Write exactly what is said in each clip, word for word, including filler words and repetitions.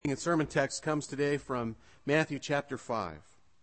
And sermon text comes today from Matthew chapter five.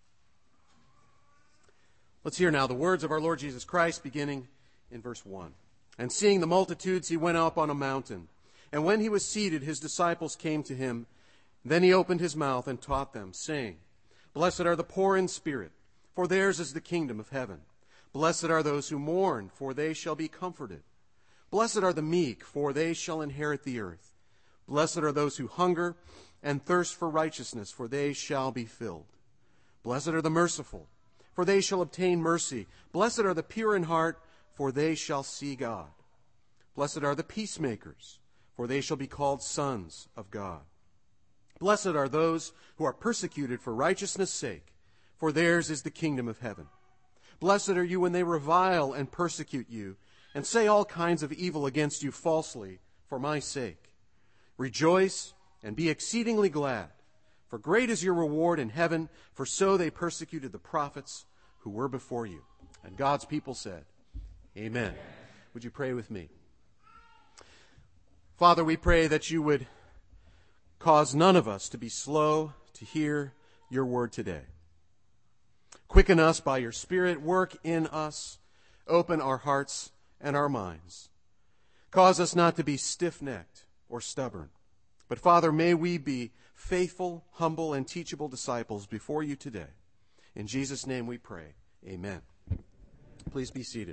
Let's hear now the words of our Lord Jesus Christ, beginning in verse one. And seeing the multitudes, he went up on a mountain. And when he was seated, his disciples came to him. Then he opened his mouth and taught them, saying, Blessed are the poor in spirit, for theirs is the kingdom of heaven. Blessed are those who mourn, for they shall be comforted. Blessed are the meek, for they shall inherit the earth. Blessed are those who hunger and thirst for righteousness, for they shall be filled. Blessed are the merciful, for they shall obtain mercy. Blessed are the pure in heart, for they shall see God. Blessed are the peacemakers, for they shall be called sons of God. Blessed are those who are persecuted for righteousness' sake, for theirs is the kingdom of heaven. Blessed are you when they revile and persecute you, and say all kinds of evil against you falsely for my sake. Rejoice and be exceedingly glad, for great is your reward in heaven, for so they persecuted the prophets who were before you. And God's people said, Amen. Amen. Would you pray with me? Father, we pray that you would cause none of us to be slow to hear your word today. Quicken us by your Spirit, work in us, open our hearts and our minds. Cause us not to be stiff-necked or stubborn. But Father, may we be faithful, humble, and teachable disciples before you today. In Jesus' name we pray. Amen. Please be seated.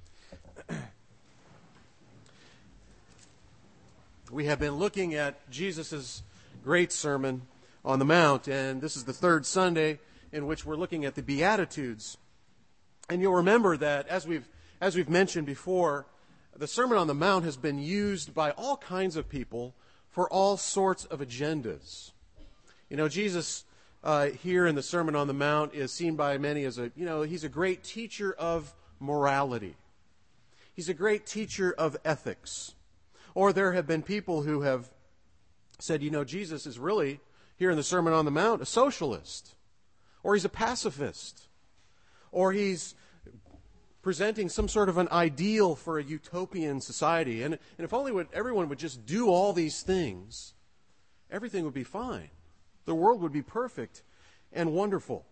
We have been looking at Jesus' great Sermon on the Mount, and this is the third Sunday in which we're looking at the Beatitudes. And you'll remember that, as we've, as we've mentioned before, the Sermon on the Mount has been used by all kinds of people for all sorts of agendas. You know, Jesus uh, here in the Sermon on the Mount is seen by many as a, you know, he's a great teacher of morality. He's a great teacher of ethics. Or there have been people who have said, you know, Jesus is really, here in the Sermon on the Mount, a socialist. Or he's a pacifist. Or he's presenting some sort of an ideal for a utopian society. And, and if only would, everyone would just do all these things, everything would be fine. The world would be perfect and wonderful.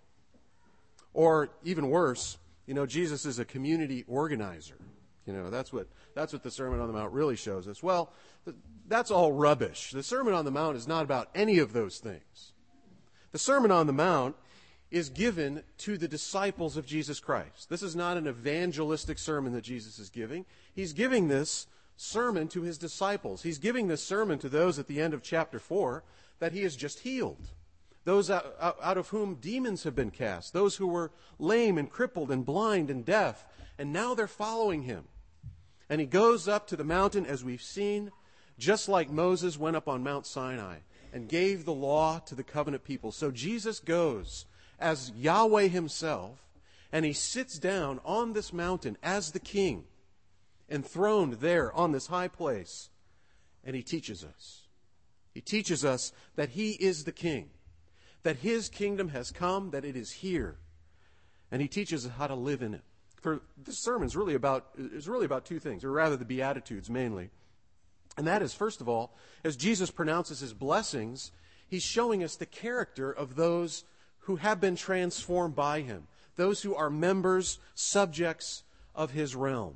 Or even worse, you know, Jesus is a community organizer. You know, that's what that's what the Sermon on the Mount really shows us. Well, that's all rubbish. The Sermon on the Mount is not about any of those things. The Sermon on the Mount is given to the disciples of Jesus Christ. This is not an evangelistic sermon that Jesus is giving. He's giving this sermon to his disciples. He's giving this sermon to those at the end of chapter four that he has just healed. Those out, out of whom demons have been cast. Those who were lame and crippled and blind and deaf. And now they're following him. And he goes up to the mountain, as we've seen, just like Moses went up on Mount Sinai and gave the law to the covenant people. So Jesus goes as Yahweh himself, and he sits down on this mountain as the king, enthroned there on this high place, and he teaches us. He teaches us that he is the king, that his kingdom has come, that it is here, and he teaches us how to live in it. For this sermon is really about is really about two things, or rather the Beatitudes mainly. And that is, first of all, as Jesus pronounces his blessings, he's showing us the character of those who have been transformed by him, those who are members, subjects of his realm.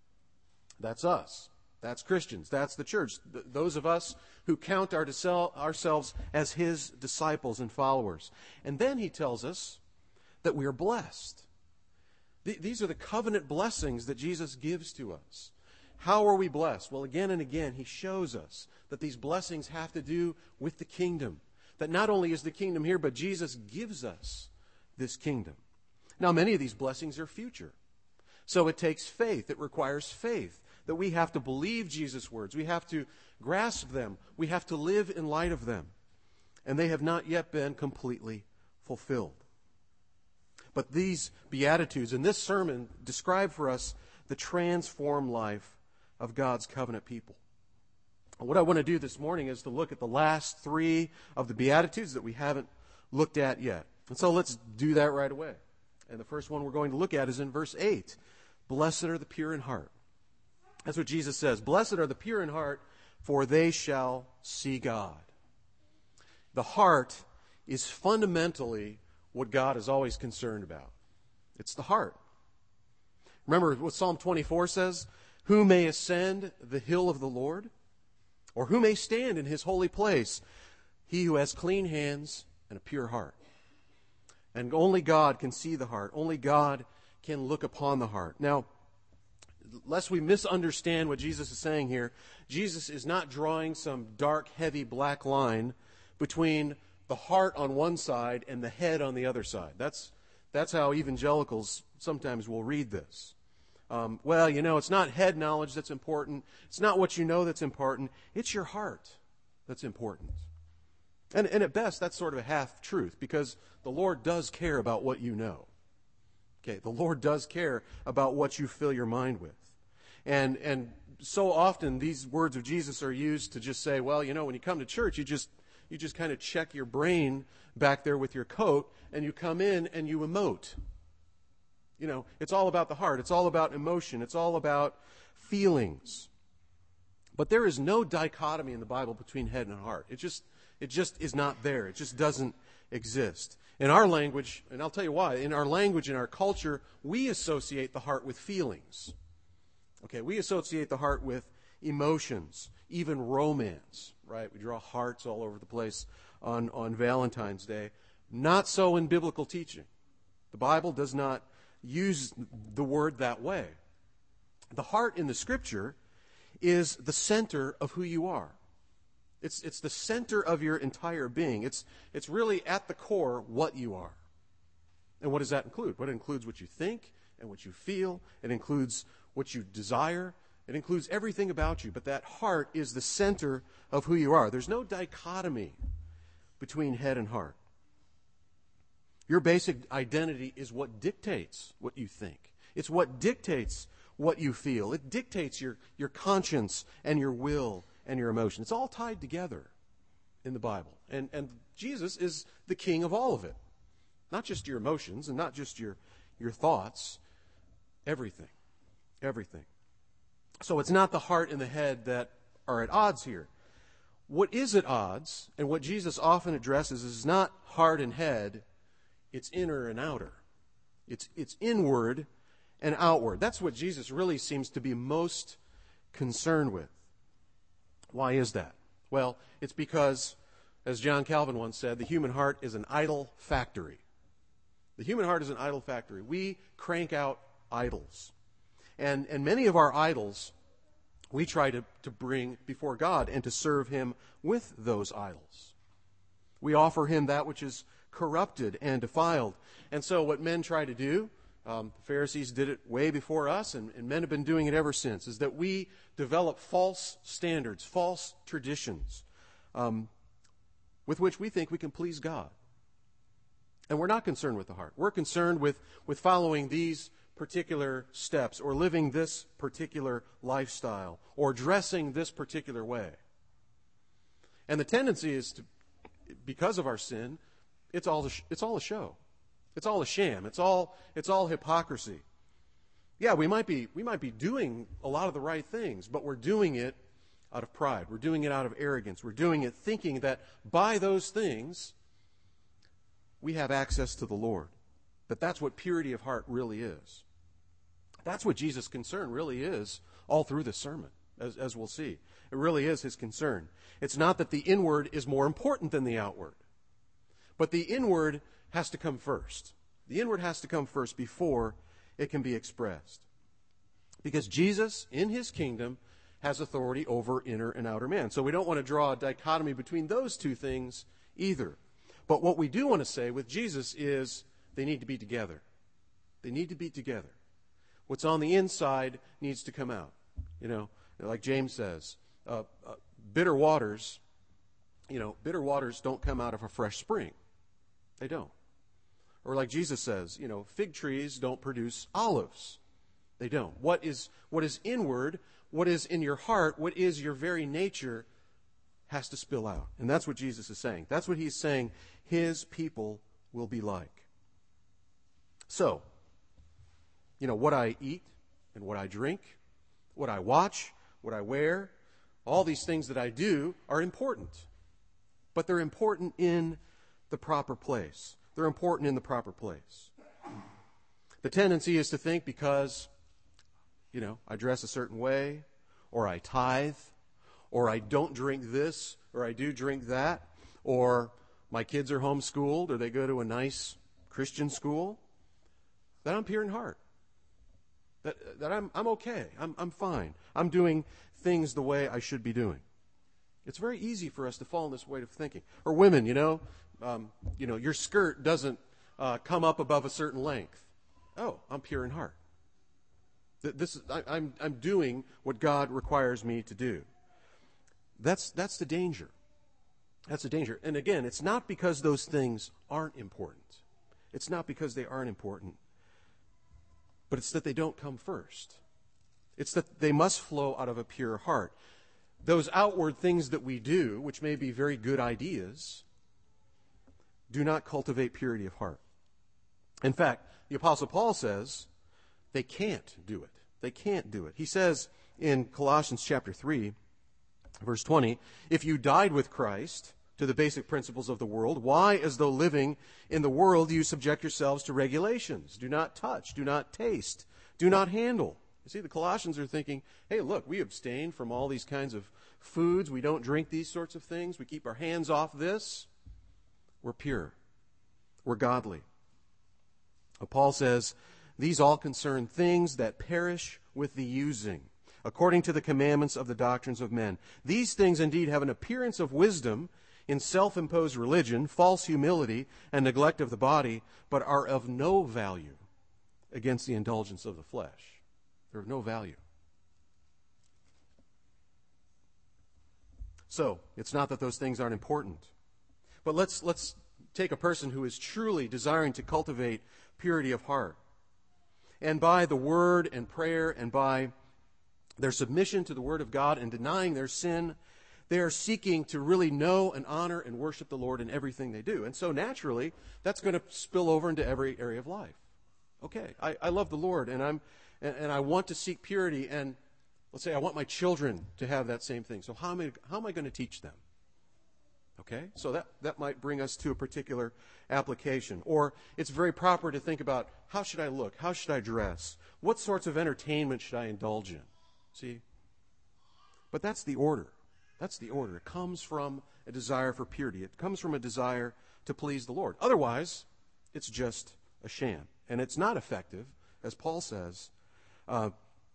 That's us. That's Christians. That's the church. Th- those of us who count our disel- ourselves as his disciples and followers. And then he tells us that we are blessed. Th- these are the covenant blessings that Jesus gives to us. How are we blessed? Well, again and again, he shows us that these blessings have to do with the kingdom. That not only is the kingdom here, but Jesus gives us this kingdom. Now, many of these blessings are future. So it takes faith. It requires faith that we have to believe Jesus' words. We have to grasp them. We have to live in light of them. And they have not yet been completely fulfilled. But these Beatitudes in this sermon describe for us the transformed life of God's covenant people. What I want to do this morning is to look at the last three of the Beatitudes that we haven't looked at yet. And so let's do that right away. And the first one we're going to look at is in verse eight. Blessed are the pure in heart. That's what Jesus says. Blessed are the pure in heart, for they shall see God. The heart is fundamentally what God is always concerned about. It's the heart. Remember what Psalm twenty-four says? Who may ascend the hill of the Lord? Or who may stand in his holy place? He who has clean hands and a pure heart. And only God can see the heart. Only God can look upon the heart. Now, lest we misunderstand what Jesus is saying here, Jesus is not drawing some dark, heavy black line between the heart on one side and the head on the other side. That's, that's how evangelicals sometimes will read this. Um, well, you know, it's not head knowledge that's important. It's not what you know that's important. It's your heart that's important. And, and at best, that's sort of a half-truth, because the Lord does care about what you know. Okay, the Lord does care about what you fill your mind with. And and so often these words of Jesus are used to just say, well, you know, when you come to church, you just you just kind of check your brain back there with your coat, and you come in and you emote. You know, it's all about the heart. It's all about emotion. It's all about feelings. But there is no dichotomy in the Bible between head and heart. It just it just is not there. It just doesn't exist. In our language, and I'll tell you why, in our language, in our culture, we associate the heart with feelings. Okay, we associate the heart with emotions, even romance, right? We draw hearts all over the place on, on Valentine's Day. Not so in biblical teaching. The Bible does not use the word that way. The heart in the Scripture is the center of who you are. It's, it's the center of your entire being. It's, it's really at the core what you are. And what does that include? What includes what you think and what you feel. It includes what you desire. It includes everything about you. But that heart is the center of who you are. There's no dichotomy between head and heart. Your basic identity is what dictates what you think. It's what dictates what you feel. It dictates your, your conscience and your will and your emotion. It's all tied together in the Bible. And, and Jesus is the king of all of it. Not just your emotions and not just your, your thoughts. Everything. Everything. So it's not the heart and the head that are at odds here. What is at odds, and what Jesus often addresses, is not heart and head, it's inner and outer. It's, it's inward and outward. That's what Jesus really seems to be most concerned with. Why is that? Well, it's because, as John Calvin once said, the human heart is an idol factory. The human heart is an idol factory. We crank out idols. And, and many of our idols we try to, to bring before God and to serve Him with those idols. We offer Him that which is corrupted and defiled. And so what men try to do, um, the Pharisees did it way before us, and, and men have been doing it ever since, is that we develop false standards, false traditions, um, with which we think we can please God. And we're not concerned with the heart. We're concerned with, with following these particular steps, or living this particular lifestyle, or dressing this particular way. And the tendency is to, because of our sin, it's all a, it's all a show. It's all a sham. It's all it's all hypocrisy. Yeah, we might be we might be doing a lot of the right things, but we're doing it out of pride. We're doing it out of arrogance. We're doing it thinking that by those things we have access to the Lord. That that's what purity of heart really is. That's what Jesus' concern really is all through the sermon, as, as we'll see. It really is His concern. It's not that the inward is more important than the outward, but the inward has to come first. The inward has to come first before it can be expressed. Because Jesus, in His kingdom, has authority over inner and outer man. So we don't want to draw a dichotomy between those two things either. But what we do want to say with Jesus is they need to be together. They need to be together. What's on the inside needs to come out. You know, like James says, uh, uh, bitter waters, you know, bitter waters don't come out of a fresh spring. They don't. Or like Jesus says, you know, fig trees don't produce olives. They don't. What is what is inward, what is in your heart, what is your very nature has to spill out. And that's what Jesus is saying. That's what He's saying His people will be like. So, you know, what I eat and what I drink, what I watch, what I wear, all these things that I do are important. but they're important in the proper place. They're important in the proper place. The tendency is to think because, you know, I dress a certain way, or I tithe, or I don't drink this, or I do drink that, or my kids are homeschooled, or they go to a nice Christian school, that I'm pure in heart. That, that I'm, I'm okay. I'm, I'm fine. I'm doing things the way I should be doing. It's very easy for us to fall in this way of thinking. Or women, you know, um, you know, your skirt doesn't uh, come up above a certain length. Oh, I'm pure in heart. This is, I, I'm, I'm doing what God requires me to do. That's, that's the danger. That's the danger. And again, it's not because those things aren't important. It's not because they aren't important. But it's that they don't come first. It's that they must flow out of a pure heart. Those outward things that we do, which may be very good ideas, do not cultivate purity of heart. In fact, the Apostle Paul says they can't do it. They can't do it. He says in Colossians chapter three, verse twenty, if you died with Christ to the basic principles of the world, why, as though living in the world, do you subject yourselves to regulations? Do not touch, do not taste, do not handle. You see, the Colossians are thinking, hey, look, we abstain from all these kinds of foods. We don't drink these sorts of things. We keep our hands off this. We're pure. We're godly. Paul says, these all concern things that perish with the using, according to the commandments of the doctrines of men. These things indeed have an appearance of wisdom in self-imposed religion, false humility, and neglect of the body, but are of no value against the indulgence of the flesh. They're of no value. So, it's not that those things aren't important. But let's let's take a person who is truly desiring to cultivate purity of heart. And by the word and prayer and by their submission to the word of God and denying their sin, they are seeking to really know and honor and worship the Lord in everything they do. And so naturally, that's going to spill over into every area of life. Okay, I, I love the Lord and I'm and, and I want to seek purity, and let's say I want my children to have that same thing. So how am I, how am I going to teach them? Okay, so that, that might bring us to a particular application. Or it's very proper to think about, how should I look? How should I dress? What sorts of entertainment should I indulge in? See? But that's the order. That's the order. It comes from a desire for purity. It comes from a desire to please the Lord. Otherwise, it's just a sham. And it's not effective, as Paul says, uh,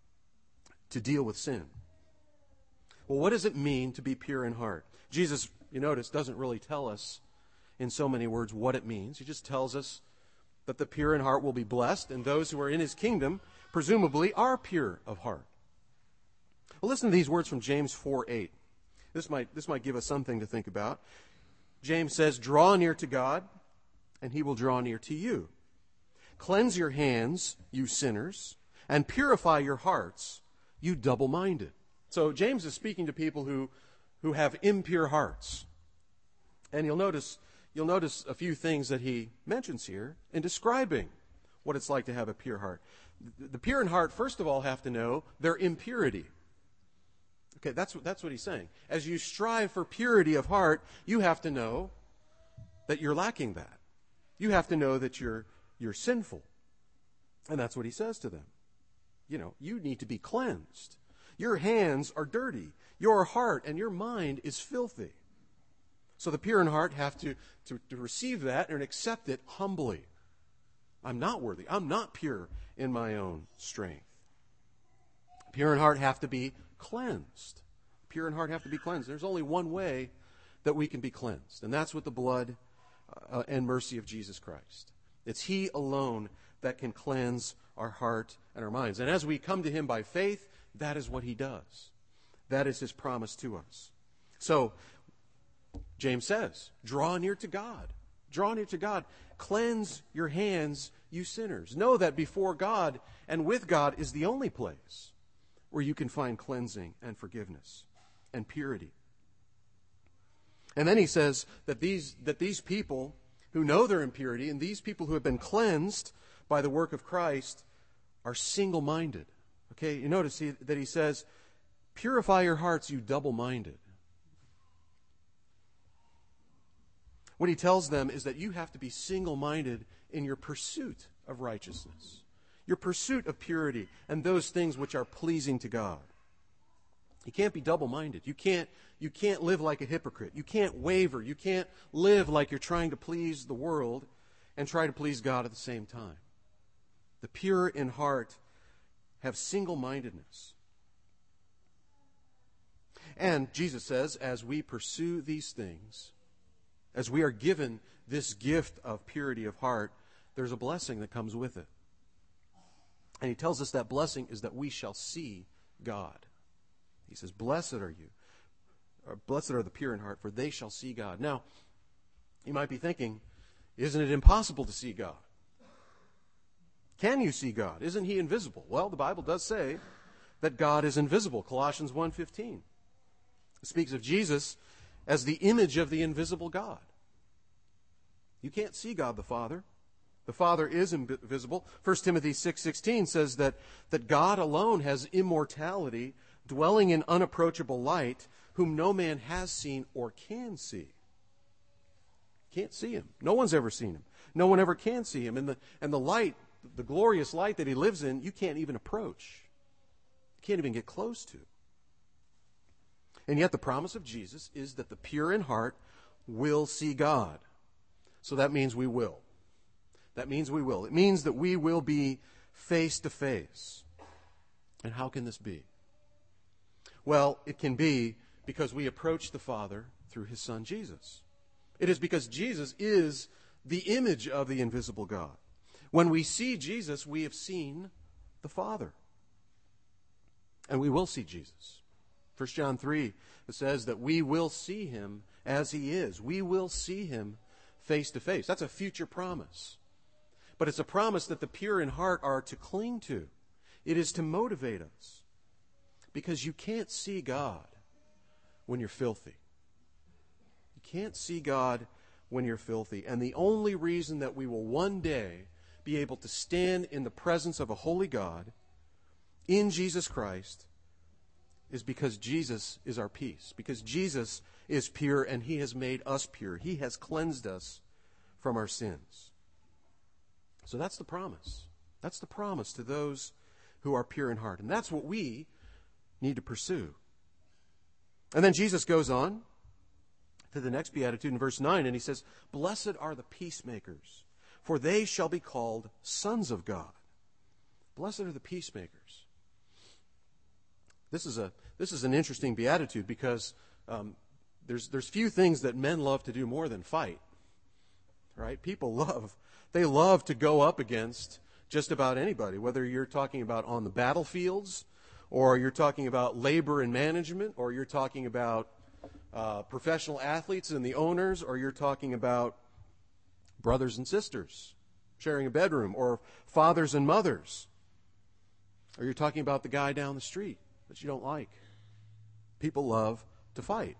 to deal with sin. Well, what does it mean to be pure in heart? Jesus, you notice, doesn't really tell us in so many words what it means. He just tells us that the pure in heart will be blessed, and those who are in his kingdom, presumably, are pure of heart. Well, listen to these words from James four eight. This might, this might give us something to think about. James says, draw near to God, and he will draw near to you. Cleanse your hands, you sinners, and purify your hearts, you double-minded. So James is speaking to people who, who have impure hearts. And you'll notice, you'll notice a few things that he mentions here in describing what it's like to have a pure heart. The pure in heart, first of all, have to know their impurity. Okay, that's, that's what he's saying. As you strive for purity of heart, you have to know that you're lacking that. You have to know that you're, you're sinful. And that's what he says to them. You know, you need to be cleansed. Your hands are dirty. Your heart and your mind is filthy. So the pure in heart have to, to, to receive that and accept it humbly. I'm not worthy. I'm not pure in my own strength. Pure in heart have to be cleansed. Pure in heart have to be cleansed. There's only one way that we can be cleansed, and that's with the blood uh, and mercy of Jesus Christ. It's he alone that can cleanse our heart and our minds. And as we come to him by faith, that is what he does. That is his promise to us. So, James says, draw near to God. Draw near to God. Cleanse your hands, you sinners. Know that before God and with God is the only place where you can find cleansing and forgiveness and purity. And then he says that these, that these people who know their impurity and these people who have been cleansed by the work of Christ are single-minded. Okay, you notice he, that he says, purify your hearts, you double-minded. What he tells them is that you have to be single-minded in your pursuit of righteousness, your pursuit of purity, and those things which are pleasing to God. You can't be double-minded. You can't, you can't live like a hypocrite. You can't waver. You can't live like you're trying to please the world and try to please God at the same time. The pure in heart have single-mindedness. And Jesus says, as we pursue these things, as we are given this gift of purity of heart, there's a blessing that comes with it. And he tells us that blessing is that we shall see God. He says, blessed are you, or blessed are the pure in heart, for they shall see God. Now, you might be thinking, isn't it impossible to see God? Can you see God? Isn't he invisible? Well, the Bible does say that God is invisible. Colossians one fifteen. It speaks of Jesus as the image of the invisible God. You can't see God the Father. The Father is invisible. First Timothy six sixteen says that, that God alone has immortality, dwelling in unapproachable light, whom no man has seen or can see. Can't see him. No one's ever seen him. No one ever can see him. And the, and the light, the glorious light that he lives in, you can't even approach. You can't even get close to. And yet the promise of Jesus is that the pure in heart will see God. So that means we will. That means we will. It means that we will be face to face. And how can this be? Well, it can be because we approach the Father through his Son Jesus. It is because Jesus is the image of the invisible God. When we see Jesus, we have seen the Father. And we will see Jesus. First John three, it says that we will see him as he is. We will see him face to face. That's a future promise. But it's a promise that the pure in heart are to cling to. It is to motivate us. Because you can't see God when you're filthy. You can't see God when you're filthy. And the only reason that we will one day be able to stand in the presence of a holy God in Jesus Christ is because Jesus is our peace. Because Jesus is pure and he has made us pure. He has cleansed us from our sins. So that's the promise. That's the promise to those who are pure in heart. And that's what we need to pursue. And then Jesus goes on to the next beatitude in verse nine, and he says, blessed are the peacemakers, for they shall be called sons of God. Blessed are the peacemakers. This is a this is an interesting beatitude because um, there's there's few things that men love to do more than fight. Right? People love they love to go up against just about anybody, whether you're talking about on the battlefields, or you're talking about labor and management, or you're talking about uh, professional athletes and the owners, or you're talking about brothers and sisters sharing a bedroom, or fathers and mothers, or you're talking about the guy down the street that you don't like. People love to fight.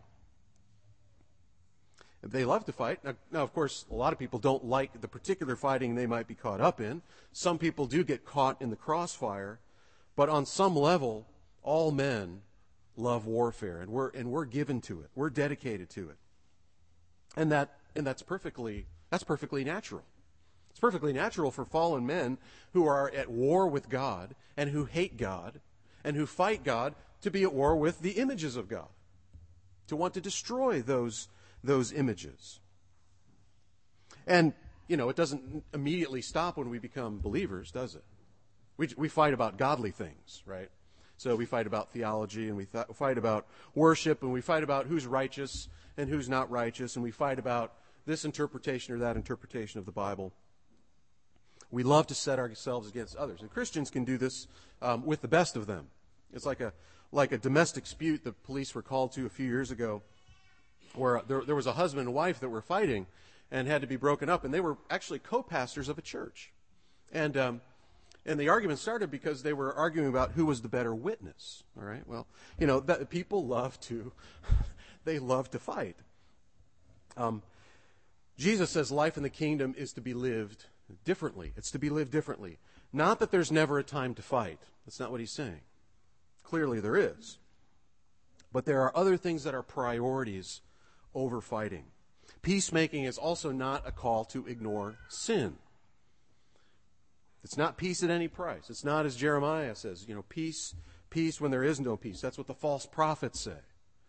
They love to fight. Now, now, of course, a lot of people don't like the particular fighting they might be caught up in. Some people do get caught in the crossfire. But on some level, all men love warfare, and we're and we're given to it. We're dedicated to it. And that and that's perfectly that's perfectly natural. It's perfectly natural for fallen men who are at war with God and who hate God and who fight God to be at war with the images of God, to want to destroy those those images. And, you know, it doesn't immediately stop when we become believers, does it? We we fight about godly things, right? So we fight about theology, and we th- fight about worship, and we fight about who's righteous and who's not righteous, and we fight about this interpretation or that interpretation of the Bible. We love to set ourselves against others, and Christians can do this um, with the best of them. It's like a like a domestic dispute the police were called to a few years ago, where there, there was a husband and wife that were fighting and had to be broken up, and they were actually co-pastors of a church, and um, and the argument started because they were arguing about who was the better witness. All right, well, you know, that, people love to they love to fight. Um, Jesus says life in the kingdom is to be lived differently. It's to be lived differently. Not that there's never a time to fight. That's not what he's saying. Clearly there is. But there are other things that are priorities over fighting. Peacemaking is also not a call to ignore sin. It's not peace at any price. It's not, as Jeremiah says, you know, peace, peace when there is no peace. That's what the false prophets say.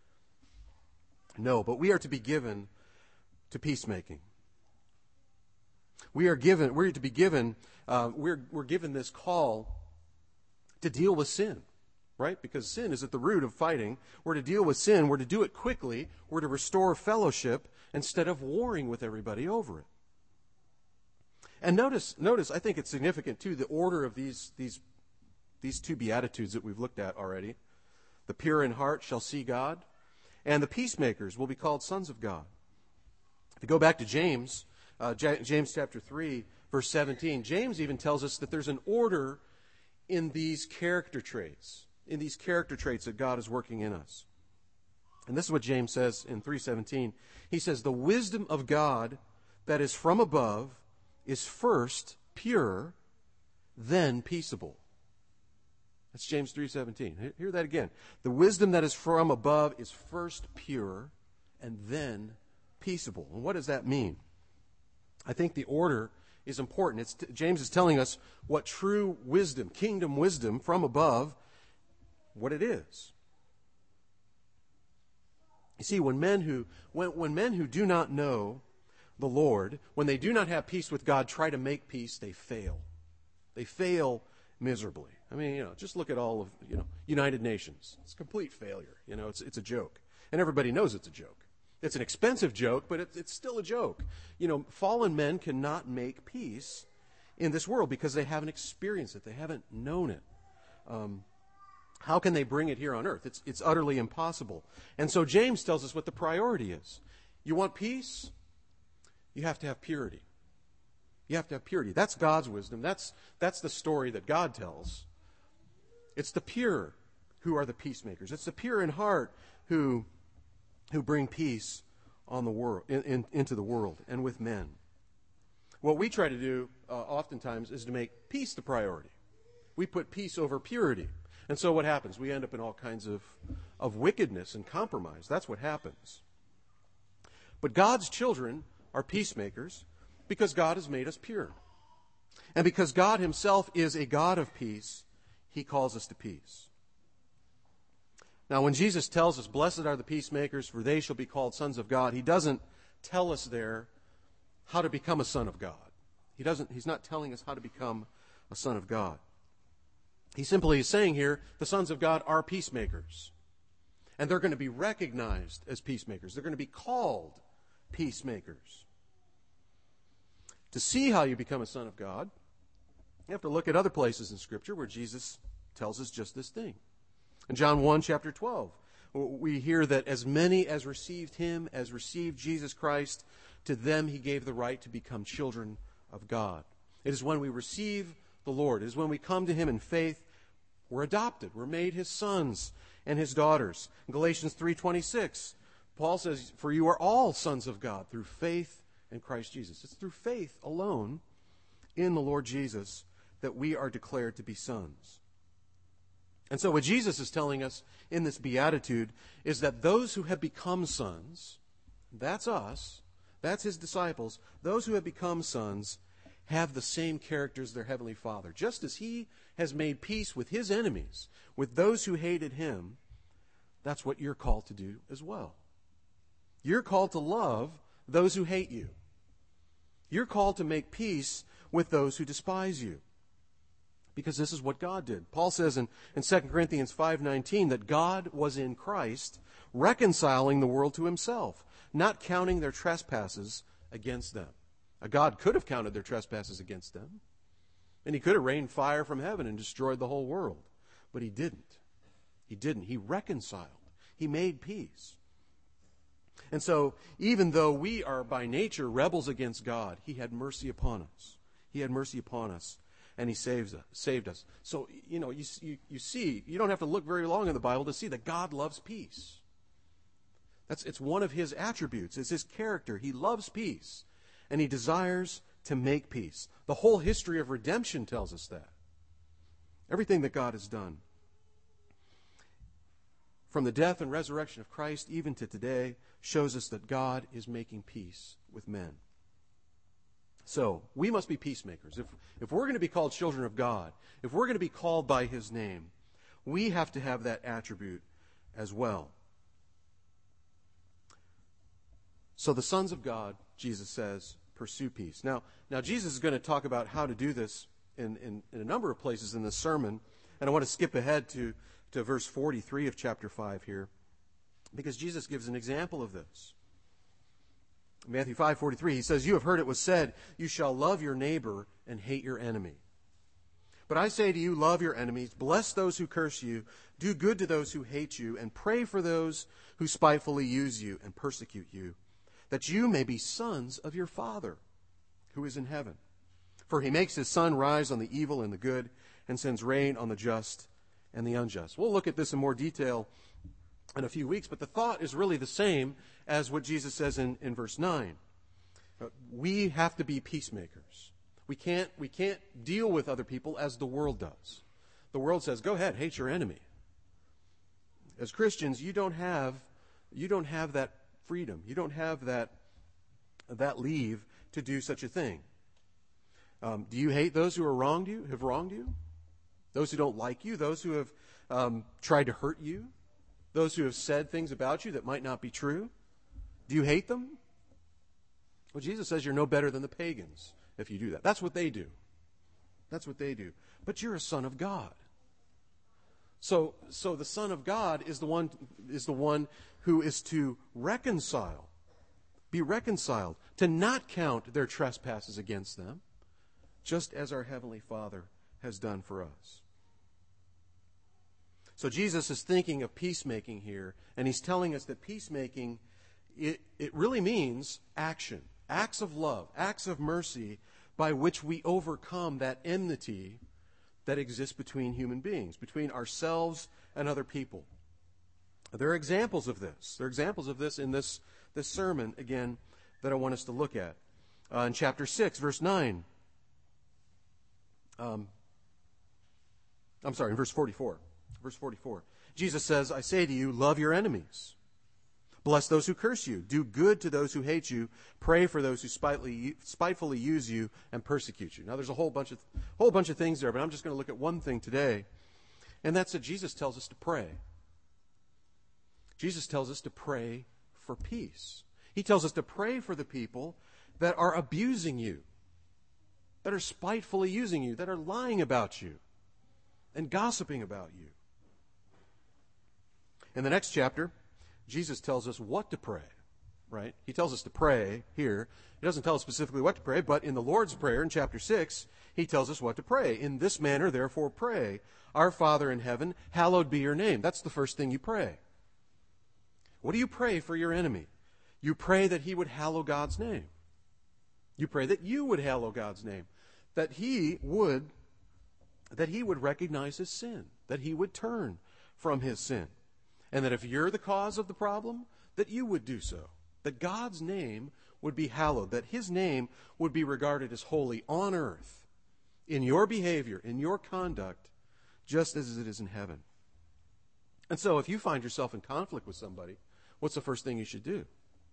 No, but we are to be given to peacemaking. We are given, we're to be given, uh, we're, we're given this call to deal with sin, right? Because sin is at the root of fighting. We're to deal with sin. We're to do it quickly. We're to restore fellowship instead of warring with everybody over it. And notice, notice, I think it's significant too, the order of these, these, these two Beatitudes that we've looked at already. The pure in heart shall see God, and the peacemakers will be called sons of God. If you go back to James, uh, J- James chapter three, verse seventeen, James even tells us that there's an order in these character traits, in these character traits that God is working in us. And this is what James says in three seventeen. He says, the wisdom of God that is from above is first pure, then peaceable. That's James three seventeen. Hear that again. The wisdom that is from above is first pure, and then peaceable. And what does that mean? I think the order is important. It's, James is telling us what true wisdom, kingdom wisdom from above, what it is. You see, when men who when, when men who do not know the Lord, when they do not have peace with God, try to make peace, they fail. They fail miserably. I mean, you know, just look at all of, you know, United Nations. It's a complete failure. You know, it's it's a joke. And everybody knows it's a joke. It's an expensive joke, but it, it's still a joke. You know, fallen men cannot make peace in this world because they haven't experienced it. They haven't known it. Um, how can they bring it here on earth? It's it's utterly impossible. And so James tells us what the priority is. You want peace? You have to have purity. You have to have purity. That's God's wisdom. That's that's the story that God tells. It's the pure who are the peacemakers. It's the pure in heart who who bring peace on the world, in, in, into the world and with men. What we try to do uh, oftentimes is to make peace the priority. We put peace over purity. And so what happens? We end up in all kinds of, of wickedness and compromise. That's what happens. But God's children are peacemakers because God has made us pure. And because God himself is a God of peace, he calls us to peace. Now, when Jesus tells us, blessed are the peacemakers, for they shall be called sons of God, he doesn't tell us there how to become a son of God. He doesn't, he's not telling us how to become a son of God. He simply is saying here, the sons of God are peacemakers. And they're going to be recognized as peacemakers. They're going to be called peacemakers. To see how you become a son of God, you have to look at other places in Scripture where Jesus tells us just this thing. In John one, chapter twelve, we hear that as many as received him, as received Jesus Christ, to them he gave the right to become children of God. It is when we receive the Lord, it is when we come to him in faith, we're adopted, we're made his sons and his daughters. In Galatians three twenty-six, Paul says, for you are all sons of God through faith in Christ Jesus. It's through faith alone in the Lord Jesus that we are declared to be sons. And so what Jesus is telling us in this beatitude is that those who have become sons, that's us, that's his disciples, those who have become sons have the same character as their heavenly Father. Just as he has made peace with his enemies, with those who hated him, that's what you're called to do as well. You're called to love those who hate you. You're called to make peace with those who despise you. Because this is what God did. Paul says in, in Second Corinthians five nineteen that God was in Christ reconciling the world to himself, not counting their trespasses against them. Now, God could have counted their trespasses against them, and he could have rained fire from heaven and destroyed the whole world. But he didn't. He didn't. He reconciled. He made peace. And so, even though we are by nature rebels against God, he had mercy upon us. He had mercy upon us. And he saves us, saved us. So, you know, you, you, you see, you don't have to look very long in the Bible to see that God loves peace. That's, it's one of his attributes. It's his character. He loves peace. And he desires to make peace. The whole history of redemption tells us that. Everything that God has done. From the death and resurrection of Christ, even to today, shows us that God is making peace with men. So, we must be peacemakers. If, if we're going to be called children of God, if we're going to be called by His name, we have to have that attribute as well. So the sons of God, Jesus says, pursue peace. Now, now Jesus is going to talk about how to do this in, in, in a number of places in this sermon. And I want to skip ahead to, to verse forty-three of chapter five here, because Jesus gives an example of this. Matthew five forty-three, he says, "You have heard it was said, you shall love your neighbor and hate your enemy. But I say to you, love your enemies, bless those who curse you, do good to those who hate you, and pray for those who spitefully use you and persecute you, that you may be sons of your Father who is in heaven. For He makes His sun rise on the evil and the good, and sends rain on the just and the unjust." We'll look at this in more detail in a few weeks, but the thought is really the same as what Jesus says in, in verse nine. Uh, we have to be peacemakers. We can't, we can't deal with other people as the world does. The world says, go ahead, hate your enemy. As Christians, you don't have, you don't have that freedom. You don't have that, that leave to do such a thing. Um, do you hate those who are wronged you, have wronged you? Those who don't like you? Those who have um, tried to hurt you? Those who have said things about you that might not be true? Do you hate them? Well, Jesus says you're no better than the pagans if you do that. That's what they do. That's what they do. But you're a son of God. So, so the Son of God is the one is the one who is to reconcile, be reconciled, to not count their trespasses against them, just as our Heavenly Father has done for us. So Jesus is thinking of peacemaking here, and He's telling us that peacemaking, it, it really means action, acts of love, acts of mercy by which we overcome that enmity that exists between human beings, between ourselves and other people. There are examples of this. There are examples of this in this, this sermon, again, that I want us to look at. Uh, in chapter six, verse nine. Um, I'm sorry, in verse forty-four. Verse forty-four. Jesus says, "I say to you, love your enemies. Bless those who curse you. Do good to those who hate you. Pray for those who spitefully, spitefully use you and persecute you." Now, there's a whole bunch of whole bunch of things there, but I'm just going to look at one thing today, and that's that Jesus tells us to pray. Jesus tells us to pray for peace. He tells us to pray for the people that are abusing you, that are spitefully using you, that are lying about you and gossiping about you. In the next chapter, Jesus tells us what to pray, right? He tells us to pray here. He doesn't tell us specifically what to pray, but in the Lord's Prayer in chapter six, He tells us what to pray. "In this manner, therefore, pray. Our Father in heaven, hallowed be your name." That's the first thing you pray. What do you pray for your enemy? You pray that he would hallow God's name. You pray that you would hallow God's name, that he would, that he would recognize his sin, that he would turn from his sin. And that if you're the cause of the problem, that you would do so. That God's name would be hallowed. That His name would be regarded as holy on earth, in your behavior, in your conduct, just as it is in heaven. And so if you find yourself in conflict with somebody, what's the first thing you should do?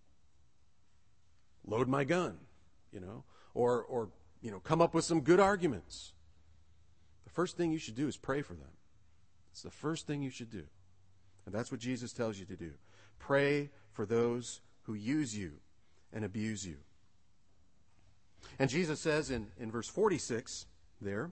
Load my gun, you know, or, or you know, come up with some good arguments. The first thing you should do is pray for them. It's the first thing you should do. And that's what Jesus tells you to do. Pray for those who use you and abuse you. And Jesus says in, in verse forty-six there,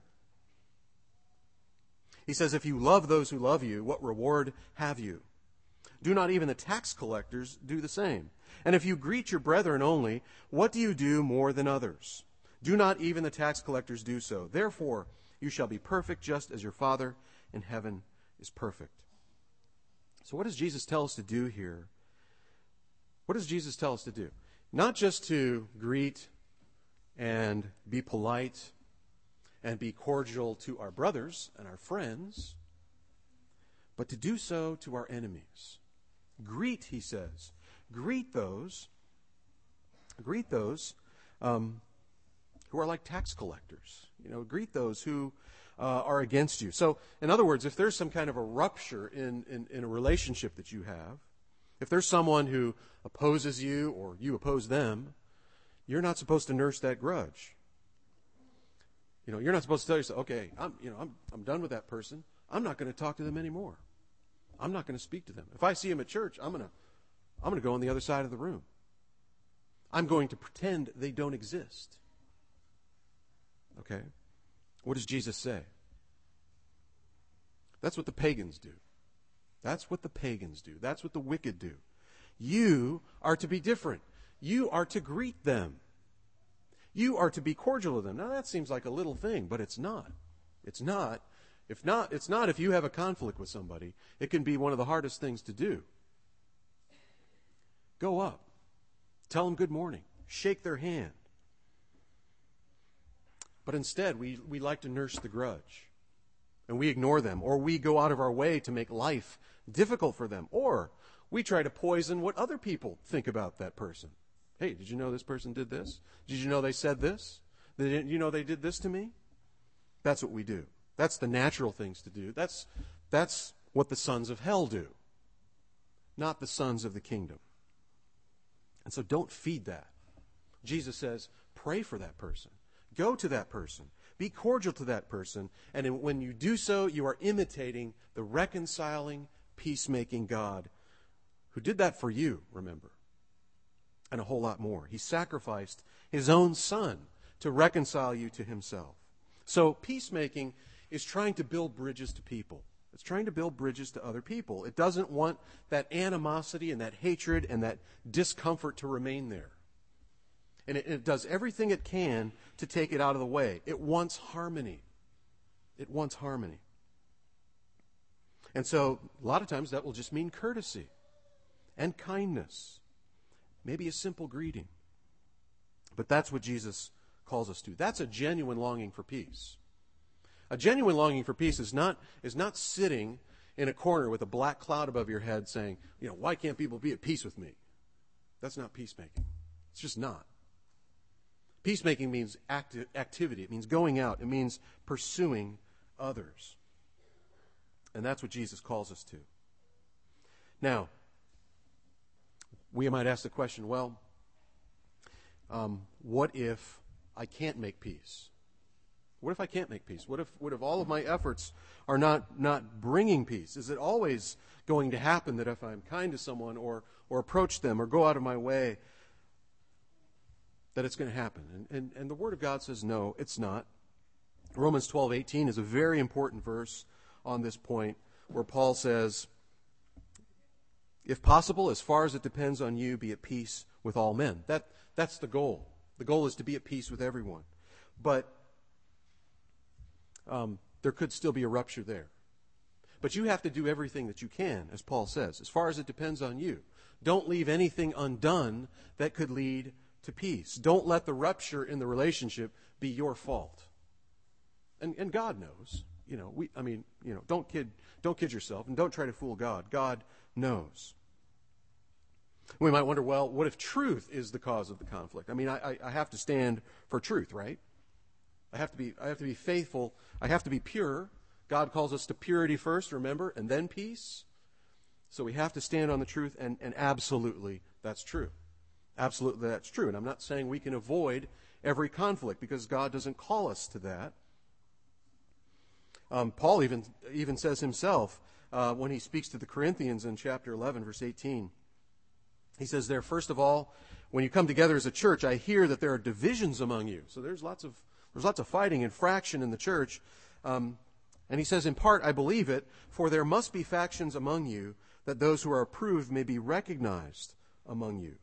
He says, "If you love those who love you, what reward have you? Do not even the tax collectors do the same? And if you greet your brethren only, what do you do more than others? Do not even the tax collectors do so? Therefore, you shall be perfect just as your Father in heaven is perfect." So what does Jesus tell us to do here? What does Jesus tell us to do? Not just to greet and be polite and be cordial to our brothers and our friends, but to do so to our enemies. Greet, he says. Greet those, greet those um, who are like tax collectors. You know, greet those who uh, are against you. So, in other words, if there's some kind of a rupture in, in, in a relationship that you have, If there's someone who opposes you or you oppose them, you're not supposed to nurse that grudge. You know, you're not supposed to tell yourself, okay, I'm, you know, I'm, I'm done with that person. I'm not going to talk to them anymore. I'm not going to speak to them. If I see them at church, I'm going to, I'm going to go on the other side of the room. I'm going to pretend they don't exist. Okay? What does Jesus say? That's what the pagans do. That's what the pagans do. That's what the wicked do. You are to be different. You are to greet them. You are to be cordial with them. Now that seems like a little thing, but it's not. It's not. If not, it's not if you have a conflict with somebody. It can be one of the hardest things to do. Go up. Tell them good morning. Shake their hand. But instead, we, we like to nurse the grudge. And we ignore them. Or we go out of our way to make life difficult for them. Or we try to poison what other people think about that person. Hey, did you know this person did this? Did you know they said this? Did you know they did this to me? That's what we do. That's the natural things to do. That's, that's what the sons of hell do. Not the sons of the kingdom. And so don't feed that. Jesus says, pray for that person. Go to that person. Be cordial to that person. And when you do so, you are imitating the reconciling, peacemaking God who did that for you, remember. And a whole lot more. He sacrificed his own son to reconcile you to himself. So peacemaking is trying to build bridges to people. It's trying to build bridges to other people. It doesn't want that animosity and that hatred and that discomfort to remain there. And it, it does everything it can to take it out of the way. It wants harmony. It wants harmony. And so a lot of times that will just mean courtesy and kindness. Maybe a simple greeting. But that's what Jesus calls us to. That's a genuine longing for peace. A genuine longing for peace is not, is not sitting in a corner with a black cloud above your head saying, you know, why can't people be at peace with me? That's not peacemaking. It's just not. Peacemaking means acti- activity. It means going out. It means pursuing others. And that's what Jesus calls us to. Now, we might ask the question, well, um, what if I can't make peace? What if I can't make peace? What if, what if all of my efforts are not, not bringing peace? Is it always going to happen that if I'm kind to someone or, or approach them or go out of my way, that it's going to happen? And, and, and the Word of God says, no, it's not. Romans twelve eighteen is a very important verse on this point where Paul says, if possible, as far as it depends on you, be at peace with all men. That, that's the goal. The goal is to be at peace with everyone. But um, there could still be a rupture there. But you have to do everything that you can, as Paul says, as far as it depends on you. Don't leave anything undone that could lead to peace. Don't let the rupture in the relationship be your fault. And, and God knows. You know, we, I mean, you know, don't kid, don't kid yourself and don't try to fool God. God knows. We might wonder, well, what if truth is the cause of the conflict? I mean, I, I have to stand for truth, right? I have to be, I have to be faithful. I have to be pure. God calls us to purity first, remember, and then peace. So we have to stand on the truth, and, and absolutely that's true. Absolutely that's true. And I'm not saying we can avoid every conflict because God doesn't call us to that. Um, Paul even even says himself uh, when he speaks to the Corinthians in chapter eleven, verse eighteen, he says there, first of all, when you come together as a church, I hear that there are divisions among you. So there's lots of there's lots of fighting and fraction in the church. Um, and he says, in part, I believe it, for there must be factions among you, that those who are approved may be recognized among you.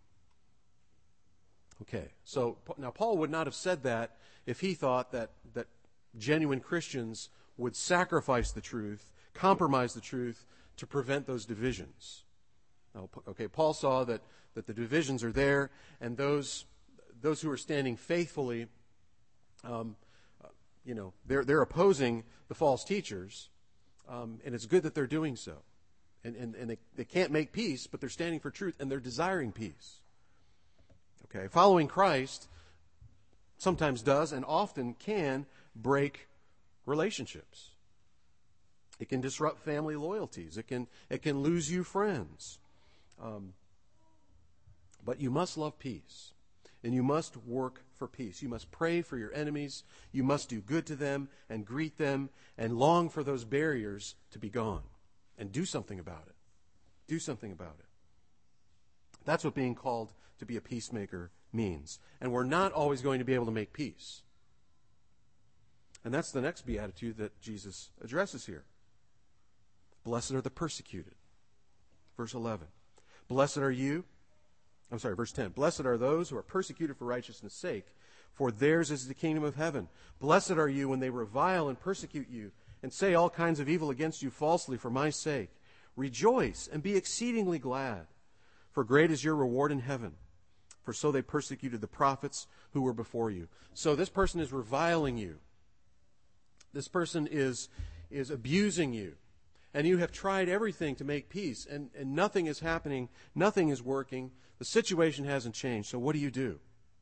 Okay, so now Paul would not have said that if he thought that, that genuine Christians would sacrifice the truth, compromise the truth to prevent those divisions. Now, okay, Paul saw that, that the divisions are there, and those those who are standing faithfully, um, uh, you know, they're they're opposing the false teachers, um, and it's good that they're doing so. And and, and they, they can't make peace, but they're standing for truth, and they're desiring peace. Okay, following Christ sometimes does and often can break relationships. It can disrupt family loyalties. It can it can lose you friends. Um, but you must love peace, and you must work for peace. You must pray for your enemies. You must do good to them and greet them and long for those barriers to be gone. And do something about it. Do something about it. That's what being called to be a peacemaker means. And we're not always going to be able to make peace. And that's the next beatitude that Jesus addresses here. Blessed are the persecuted. Verse eleven. Blessed are you. I'm sorry, verse ten. Blessed are those who are persecuted for righteousness' sake, for theirs is the kingdom of heaven. Blessed are you when they revile and persecute you, and say all kinds of evil against you falsely for my sake. Rejoice and be exceedingly glad, for great is your reward in heaven. For so they persecuted the prophets who were before you. So this person is reviling you. This person is, is abusing you. And you have tried everything to make peace, and, and nothing is happening, nothing is working. The situation hasn't changed. So what do you do?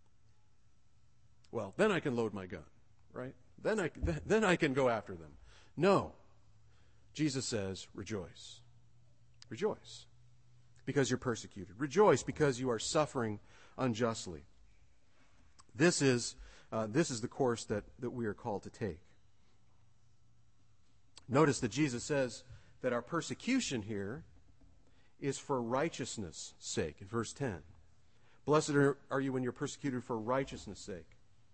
Well, then I can load my gun, right? Then I, then I can go after them. No. Jesus says, rejoice. Rejoice. Because you're persecuted. Rejoice because you are suffering unjustly. This is, uh, this is the course that, that we are called to take. Notice that Jesus says that our persecution here is for righteousness' sake, in verse ten. Blessed are, are you when you're persecuted for righteousness' sake.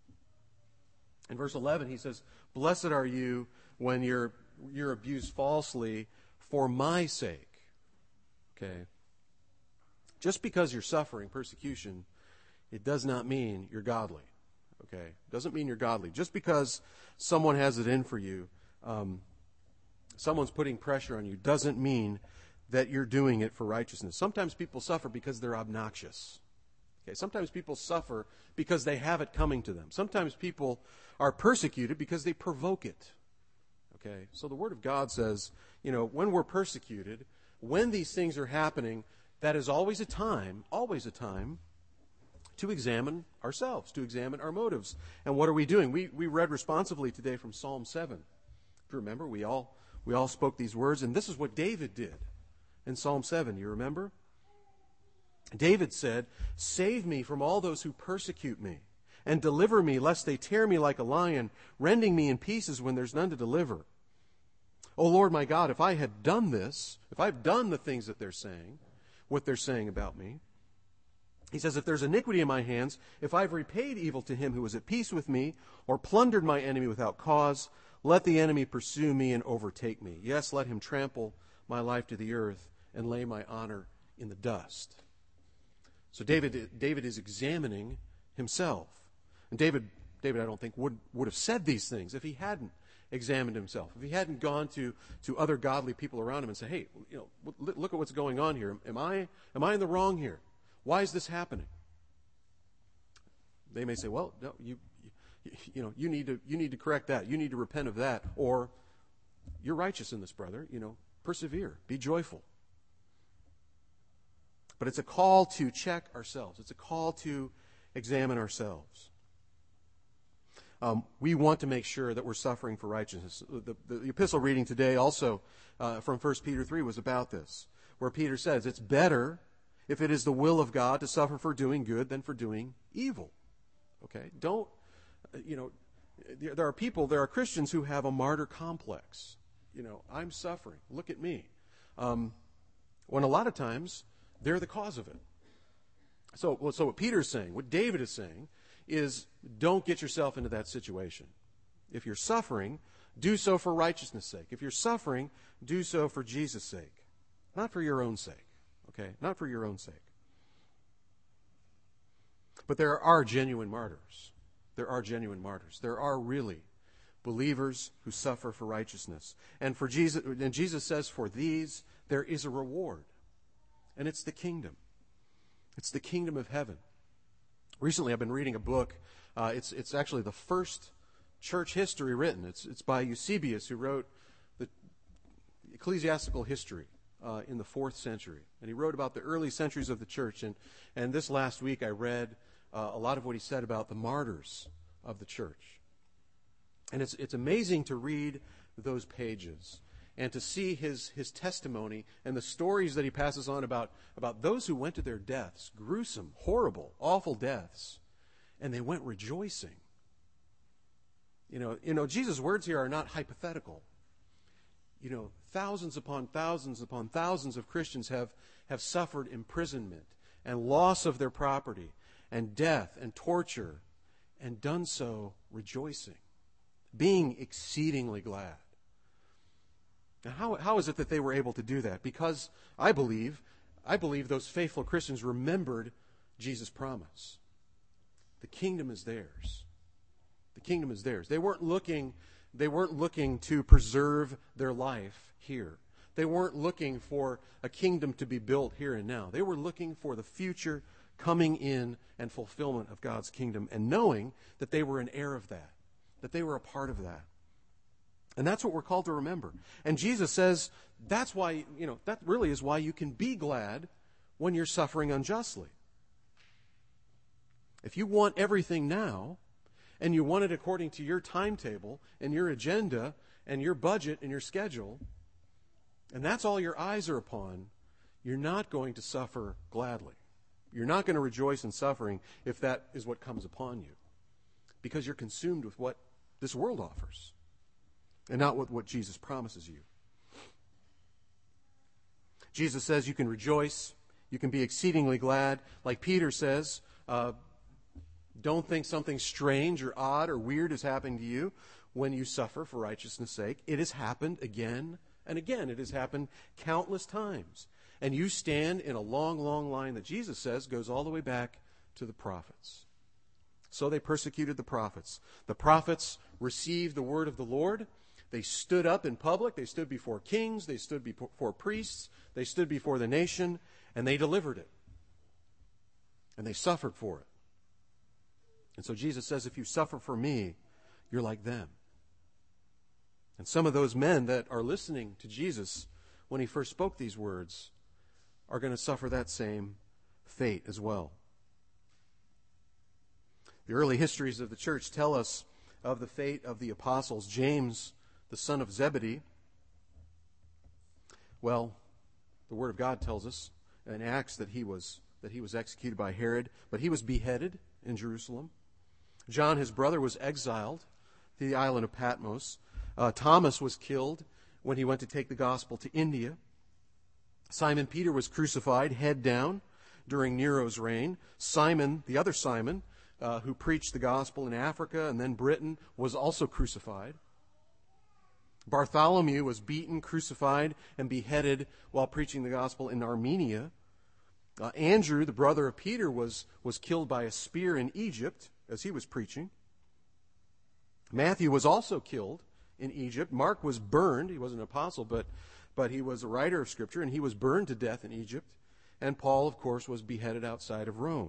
In verse eleven, he says, blessed are you when you're, you're abused falsely for my sake. Okay? Just because you're suffering persecution, it does not mean you're godly. Okay? It doesn't mean you're godly. Just because someone has it in for you, um, someone's putting pressure on you, doesn't mean that you're doing it for righteousness. Sometimes people suffer because they're obnoxious. Okay? Sometimes people suffer because they have it coming to them. Sometimes people are persecuted because they provoke it. Okay? So the Word of God says, you know, when we're persecuted, when these things are happening, that is always a time, always a time to examine ourselves, to examine our motives. And what are we doing? We we read responsively today from Psalm seven. If you remember, we all we all spoke these words, and this is what David did in Psalm seven. You remember? David said, "Save me from all those who persecute me, and deliver me lest they tear me like a lion, rending me in pieces when there's none to deliver. O Lord my God, if I had done this, if I've done the things that they're saying, what they're saying about me," he says, "if there's iniquity in my hands, if I've repaid evil to him who was at peace with me, or plundered my enemy without cause, let the enemy pursue me and overtake me. Yes, let him trample my life to the earth and lay my honor in the dust." So David, David is examining himself. And David, David, I don't think, would, would have said these things if he hadn't examined himself. If he hadn't gone to, to other godly people around him and said, "Hey, you know, look at what's going on here. Am I, am I in the wrong here? Why is this happening?" They may say, "Well, no, you, you, you know, you need to, you need to correct that. You need to repent of that." Or, "You're righteous in this, brother. You know, persevere. Be joyful." But it's a call to check ourselves. It's a call to examine ourselves. Um, we want to make sure that we're suffering for righteousness. The, the, the epistle reading today also uh, from First Peter three was about this, where Peter says, it's better if it is the will of God to suffer for doing good than for doing evil. Okay? Don't, you know, there are people, there are Christians who have a martyr complex. You know, I'm suffering. Look at me. Um, when a lot of times, they're the cause of it. So, so what Peter's saying, what David is saying, is don't get yourself into that situation. If you're suffering, do so for righteousness' sake. If you're suffering, do so for Jesus' sake. Not for your own sake. Okay? Not for your own sake. But there are genuine martyrs. There are genuine martyrs. There are really believers who suffer for righteousness. And for Jesus, and Jesus says, for these there is a reward. And it's the kingdom. It's the kingdom of heaven. Recently, I've been reading a book. Uh, it's it's actually the first church history written. It's it's by Eusebius, who wrote the ecclesiastical history uh, in the fourth century, and he wrote about the early centuries of the church. And and this last week, I read uh, a lot of what he said about the martyrs of the church. And it's it's amazing to read those pages and to see his, his testimony and the stories that he passes on about, about those who went to their deaths, gruesome, horrible, awful deaths, and they went rejoicing. You know, you know, Jesus' words here are not hypothetical. You know, thousands upon thousands upon thousands of Christians have, have suffered imprisonment and loss of their property and death and torture, and done so rejoicing, being exceedingly glad. Now, how, how is it that they were able to do that? Because I believe, I believe those faithful Christians remembered Jesus' promise. The kingdom is theirs. The kingdom is theirs. They weren't looking, they weren't looking to preserve their life here. They weren't looking for a kingdom to be built here and now. They were looking for the future coming in and fulfillment of God's kingdom, and knowing that they were an heir of that, that they were a part of that. And that's what we're called to remember. And Jesus says that's why, you know, that really is why you can be glad when you're suffering unjustly. If you want everything now, and you want it according to your timetable and your agenda and your budget and your schedule, and that's all your eyes are upon, you're not going to suffer gladly. You're not going to rejoice in suffering if that is what comes upon you, because you're consumed with what this world offers and not with what Jesus promises you. Jesus says you can rejoice, you can be exceedingly glad. Like Peter says, uh, don't think something strange or odd or weird is happening to you when you suffer for righteousness' sake. It has happened again and again. It has happened countless times. And you stand in a long, long line that Jesus says goes all the way back to the prophets. So they persecuted the prophets. The prophets received the word of the Lord. They stood up in public. They stood before kings. They stood before priests. They stood before the nation, and they delivered it. And they suffered for it. And so Jesus says, if you suffer for me, you're like them. And some of those men that are listening to Jesus when he first spoke these words are going to suffer that same fate as well. The early histories of the church tell us of the fate of the apostles. James, the son of Zebedee, well, the Word of God tells us in Acts that he was that he was executed by Herod, but he was beheaded in Jerusalem. John, his brother, was exiled to the island of Patmos. Uh, Thomas was killed when he went to take the gospel to India. Simon Peter was crucified, head down, during Nero's reign. Simon, the other Simon, uh, who preached the gospel in Africa and then Britain, was also crucified. Bartholomew was beaten, crucified, and beheaded while preaching the gospel in Armenia. Uh, Andrew, the brother of Peter, was, was killed by a spear in Egypt as he was preaching. Matthew was also killed in Egypt. Mark was burned. He was an apostle, but, but he was a writer of Scripture, and he was burned to death in Egypt. And Paul, of course, was beheaded outside of Rome.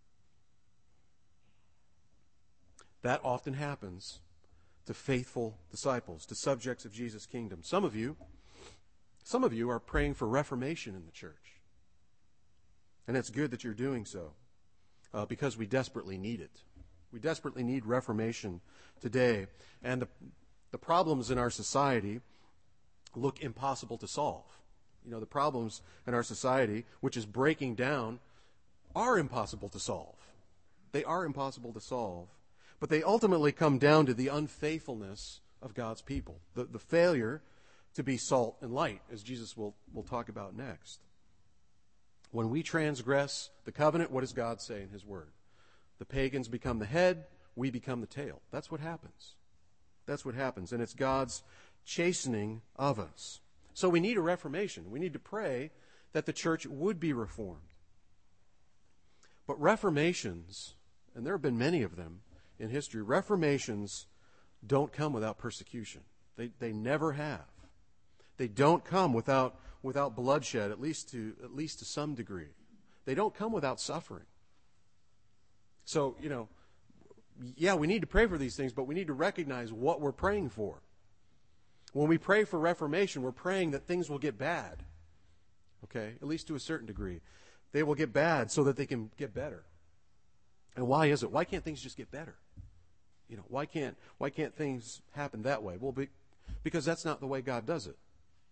That often happens to faithful disciples, to subjects of Jesus' kingdom. Some of you, some of you are praying for reformation in the church. And it's good that you're doing so, uh, because we desperately need it. We desperately need reformation today. And the, the problems in our society look impossible to solve. You know, the problems in our society, which is breaking down, are impossible to solve. They are impossible to solve. But they ultimately come down to the unfaithfulness of God's people, the, the failure to be salt and light, as Jesus will, will talk about next. When we transgress the covenant, what does God say in His Word? The pagans become the head, we become the tail. That's what happens. That's what happens. And it's God's chastening of us. So we need a reformation. We need to pray that the church would be reformed. But reformations, and there have been many of them in history, reformations don't come without persecution. They, they never have. They don't come without without bloodshed, at least to at least to some degree. They don't come without suffering. So, you know, yeah, we need to pray for these things, but we need to recognize what we're praying for. When we pray for reformation, we're praying that things will get bad. Okay? At least to a certain degree. They will get bad so that they can get better. And why is it? Why can't things just get better? You know, why can't why can't things happen that way? Well, be, because that's not the way God does it.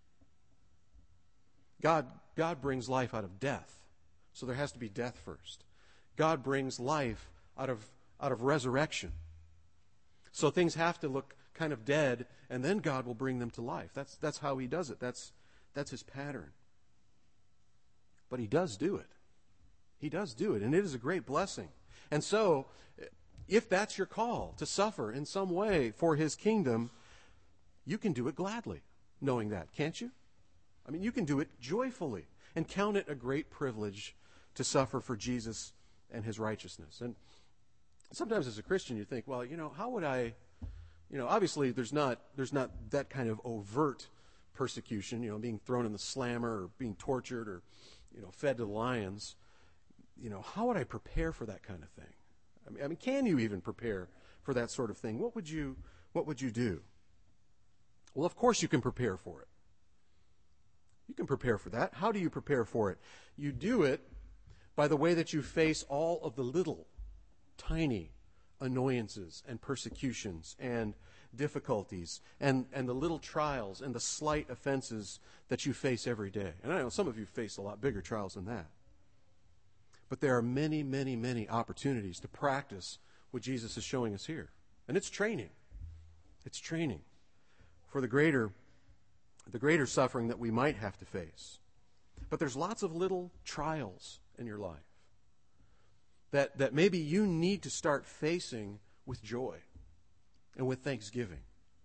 God, God brings life out of death. So there has to be death first. God brings life out of, out of resurrection. So things have to look kind of dead, and then God will bring them to life. That's, that's how he does it. That's, that's his pattern. But he does do it. He does do it, and it is a great blessing. And so, if that's your call, to suffer in some way for his kingdom, you can do it gladly, knowing that, can't you? I mean, you can do it joyfully and count it a great privilege to suffer for Jesus and his righteousness. And sometimes as a Christian you think, well, you know, how would I, you know, obviously there's not there's not that kind of overt persecution, you know, being thrown in the slammer or being tortured or, you know, fed to the lions. You know, how would I prepare for that kind of thing? I mean, I mean, can you even prepare for that sort of thing? What would you what would you do? Well, of course you can prepare for it. You can prepare for that. How do you prepare for it? You do it by the way that you face all of the little, tiny annoyances and persecutions and difficulties and, and the little trials and the slight offenses that you face every day. And I know some of you face a lot bigger trials than that. But there are many, many, many opportunities to practice what Jesus is showing us here. And it's training. It's training for the greater, the greater suffering that we might have to face. But there's lots of little trials in your life that, that maybe you need to start facing with joy and with thanksgiving.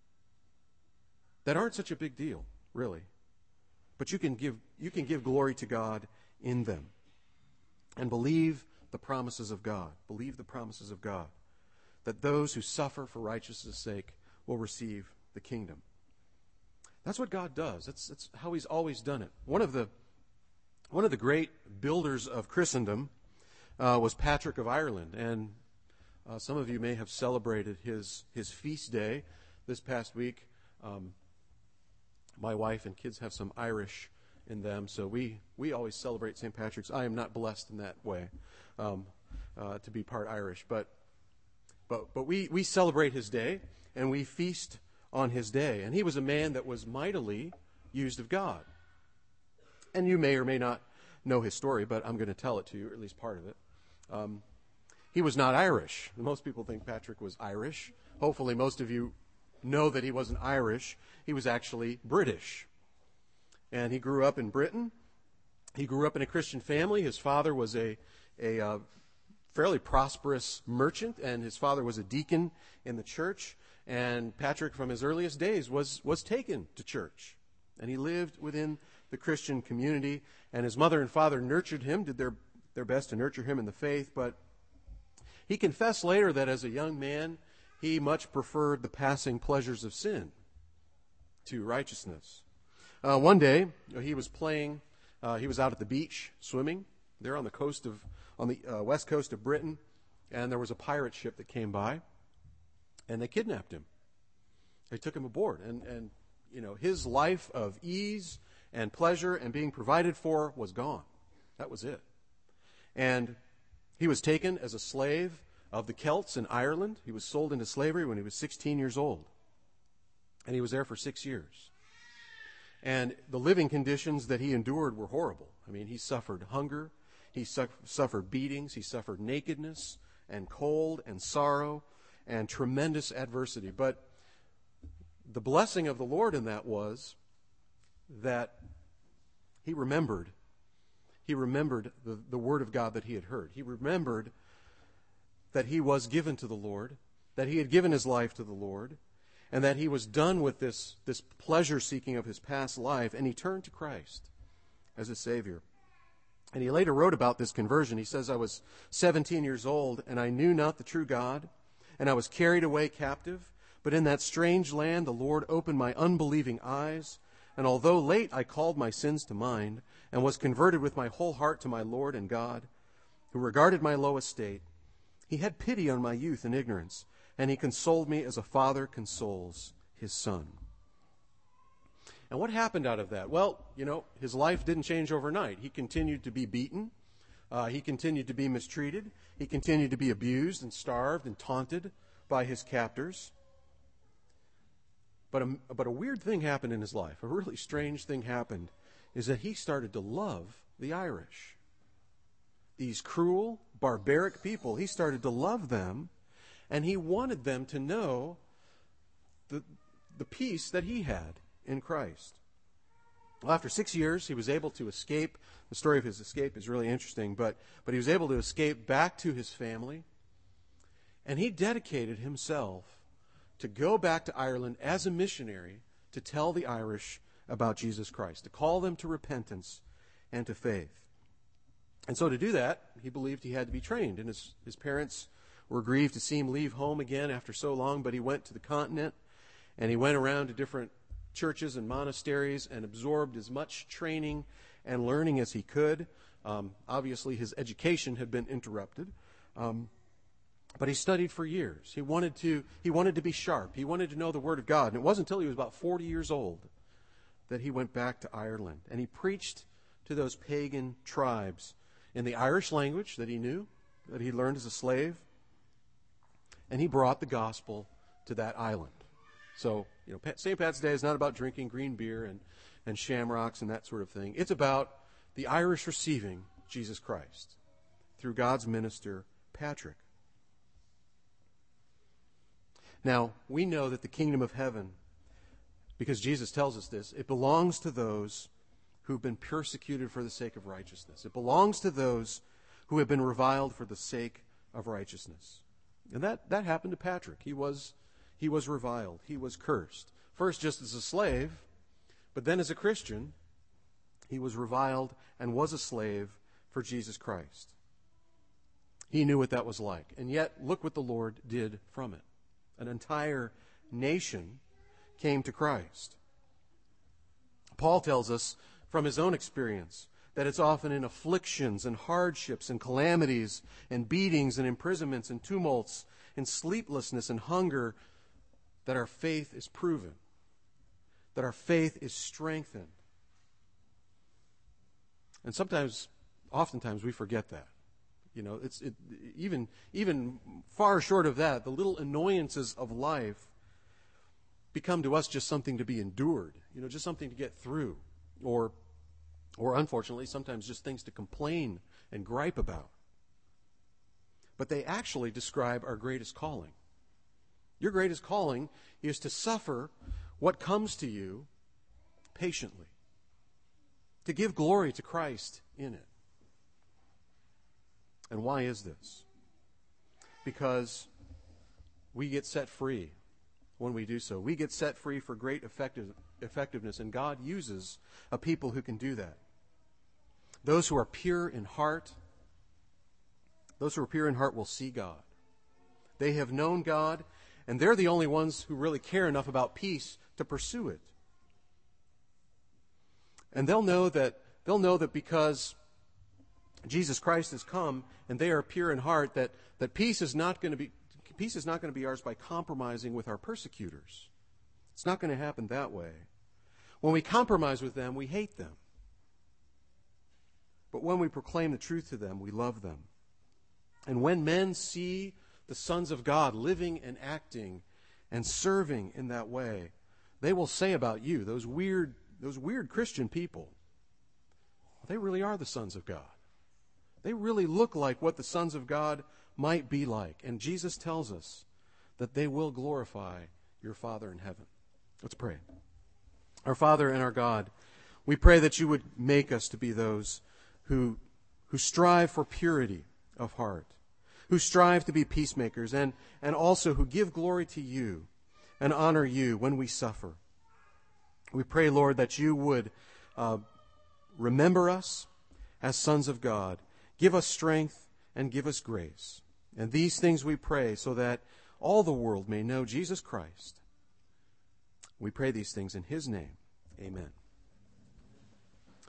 That aren't such a big deal, really. But you can give you can give glory to God in them. And believe the promises of God. Believe the promises of God. That those who suffer for righteousness' sake will receive the kingdom. That's what God does. That's, that's how he's always done it. One of the one of the great builders of Christendom uh, was Patrick of Ireland. And uh, some of you may have celebrated his, his feast day this past week. Um, my wife and kids have some Irish in them, so we, we always celebrate Saint Patrick's. I am not blessed in that way um, uh, to be part Irish, but but but we, we celebrate his day, and we feast on his day. And he was a man that was mightily used of God. And you may or may not know his story, but I'm going to tell it to you, or at least part of it. Um, he was not Irish. Most people think Patrick was Irish. Hopefully most of you know that he wasn't Irish. He was actually British. And he grew up in Britain. He grew up in a Christian family. His father was a, a uh, fairly prosperous merchant, and his father was a deacon in the church. And Patrick, from his earliest days, was, was taken to church. And he lived within the Christian community. And his mother and father nurtured him, did their, their best to nurture him in the faith. But he confessed later that as a young man, he much preferred the passing pleasures of sin to righteousness. Uh, one day, he was playing, uh, he was out at the beach swimming there on the coast of, on the uh, west coast of Britain, and there was a pirate ship that came by, and they kidnapped him. They took him aboard, and, and you know, his life of ease and pleasure and being provided for was gone. That was it. And he was taken as a slave of the Celts in Ireland. He was sold into slavery when he was sixteen years old, and he was there for six years. And the living conditions that he endured were horrible. I mean, he suffered hunger, he su- suffered beatings, he suffered nakedness and cold and sorrow and tremendous adversity. But the blessing of the Lord in that was that he remembered. He remembered the, the word of God that he had heard. He remembered that he was given to the Lord, that he had given his life to the Lord, and that he was done with this, this pleasure-seeking of his past life, and he turned to Christ as a Savior. And he later wrote about this conversion. He says, I was seventeen years old, and I knew not the true God, and I was carried away captive. But in that strange land the Lord opened my unbelieving eyes, and although late I called my sins to mind, and was converted with my whole heart to my Lord and God, who regarded my low estate. He had pity on my youth and ignorance, and he consoled me as a father consoles his son. And what happened out of that? Well, you know, his life didn't change overnight. He continued to be beaten. Uh, he continued to be mistreated. He continued to be abused and starved and taunted by his captors. But a, but a weird thing happened in his life. A really strange thing happened is that he started to love the Irish. These cruel, barbaric people, he started to love them, and he wanted them to know the, the peace that he had in Christ. Well, after six years, he was able to escape. The story of his escape is really interesting, but, but he was able to escape back to his family, and he dedicated himself to go back to Ireland as a missionary to tell the Irish about Jesus Christ, to call them to repentance and to faith. And so to do that, he believed he had to be trained, and his, his parents were grieved to see him leave home again after so long, but he went to the continent, and he went around to different churches and monasteries and absorbed as much training and learning as he could. Um, obviously, his education had been interrupted, um, but he studied for years. He wanted to. He wanted to be sharp. He wanted to know the Word of God. And it wasn't until he was about forty years old that he went back to Ireland, and he preached to those pagan tribes in the Irish language that he knew, that he learned as a slave, and he brought the gospel to that island. So, you know, Saint Pat's Day is not about drinking green beer and, and shamrocks and that sort of thing. It's about the Irish receiving Jesus Christ through God's minister, Patrick. Now, we know that the kingdom of heaven, because Jesus tells us this, it belongs to those who've been persecuted for the sake of righteousness. It belongs to those who have been reviled for the sake of righteousness. And that, that happened to Patrick. He was, he was reviled. He was cursed. First just as a slave, but then as a Christian, he was reviled and was a slave for Jesus Christ. He knew what that was like. And yet, look what the Lord did from it. An entire nation came to Christ. Paul tells us from his own experience that it's often in afflictions and hardships and calamities and beatings and imprisonments and tumults and sleeplessness and hunger that our faith is proven, that our faith is strengthened. And sometimes, oftentimes, we forget that. You know, it's it, even even far short of that, the little annoyances of life become to us just something to be endured. You know, just something to get through, or or unfortunately, sometimes just things to complain and gripe about. But they actually describe our greatest calling. Your greatest calling is to suffer what comes to you patiently, to give glory to Christ in it. And why is this? Because we get set free when we do so. We get set free for great effective, effectiveness, and God uses a people who can do that. Those who are pure in heart, those who are pure in heart will see God. They have known God, and they're the only ones who really care enough about peace to pursue it. And they'll know that they'll know that because Jesus Christ has come and they are pure in heart, that, that peace is not going to be peace is not going to be ours by compromising with our persecutors. It's not going to happen that way. When we compromise with them, we hate them. But when we proclaim the truth to them, we love them. And when men see the sons of God living and acting and serving in that way, they will say about you, those weird, those weird Christian people, they really are the sons of God. They really look like what the sons of God might be like. And Jesus tells us that they will glorify your Father in heaven. Let's pray. Our Father and our God, we pray that you would make us to be those who, who strive for purity of heart, who strive to be peacemakers, and, and also who give glory to you and honor you when we suffer. We pray, Lord, that you would uh, remember us as sons of God. Give us strength and give us grace. And these things we pray so that all the world may know Jesus Christ. We pray these things in his name. Amen.